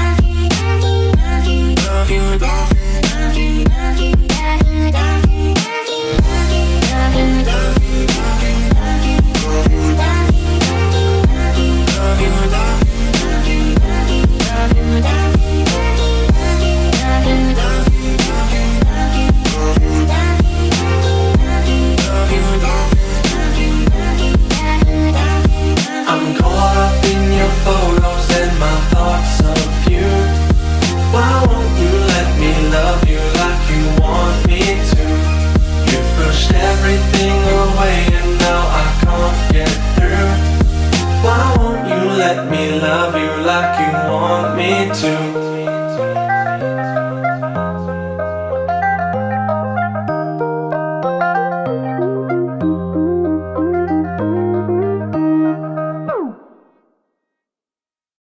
I'm caught up in your photos and my thoughts of you. Why won't you let me love you like you want me to? You've pushed everything away and now I can't get through. Why won't you let me love you like you want me to?